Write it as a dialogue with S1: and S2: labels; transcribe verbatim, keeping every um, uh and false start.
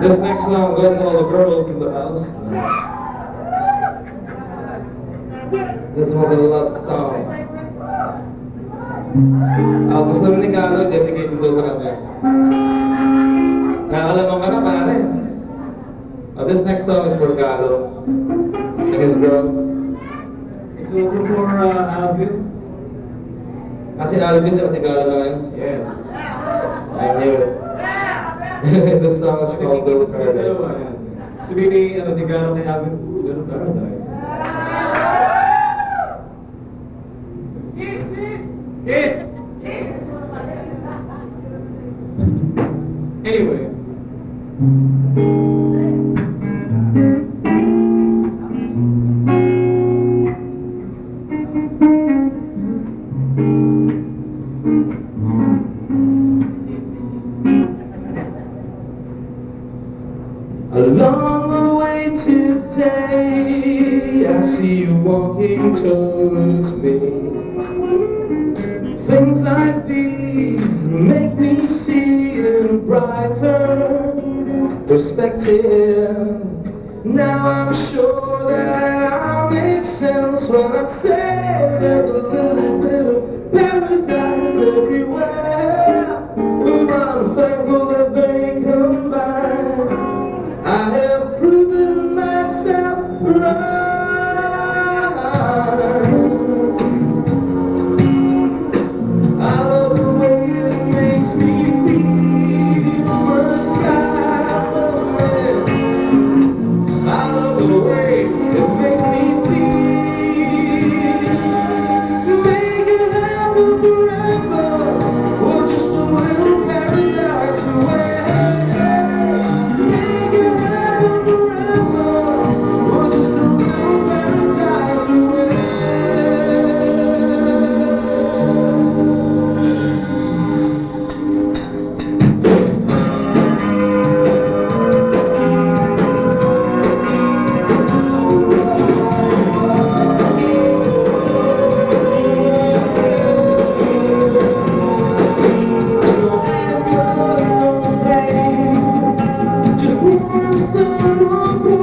S1: This next song goes to all the girls in the house. This one's a love song. Ah, gusto rin ni Galo, dedicate ko sa kanya. Nakakalaman ka na, pare. Uh, this next song is for Galo and his girl.
S2: It's also for uh, Alvin.
S1: Kasi Alvin siya kasi Galo na ngayon.
S2: Yes.
S1: I knew it. This song is called Little Paradise.
S2: Sabi ni, ano, ni Galo kay Alvin, Little Paradise. Yes! Anyway.
S1: Along the way today, I see you walking towards me. Things like these make me see in a brighter perspective. Now I'm sure that I make sense when I say there's a little bit of paradise everywhere. But I'm thankful that they combine. I have proven myself right. Just one son, one